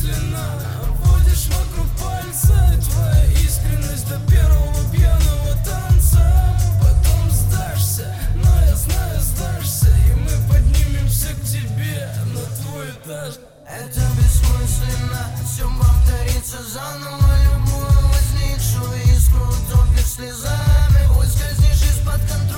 бессмысленно водишь вокруг пальца. Твоя искренность до первого пьяного танца. Потом сдашься, но я знаю, сдашься, и мы поднимемся к тебе на твой этаж. Это бессмысленно, все повторится заново. Любую возникшую искру топишь слезами. Ускользнешь из-под контроля.